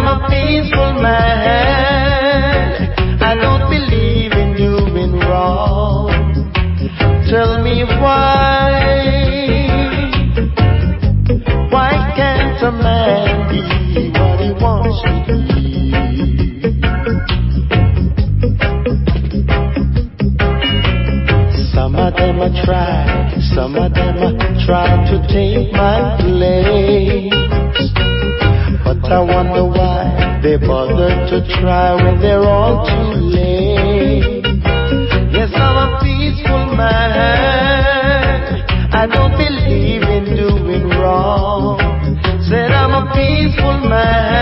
I'm a peaceful man. I don't believe in doing wrong. Tell me why can't a man be what he wants to be? Some of them a try to take my place, but I wonder why they bother to try when they're all too late. Yes, I'm a peaceful man. I don't believe in doing wrong. Said I'm a peaceful man.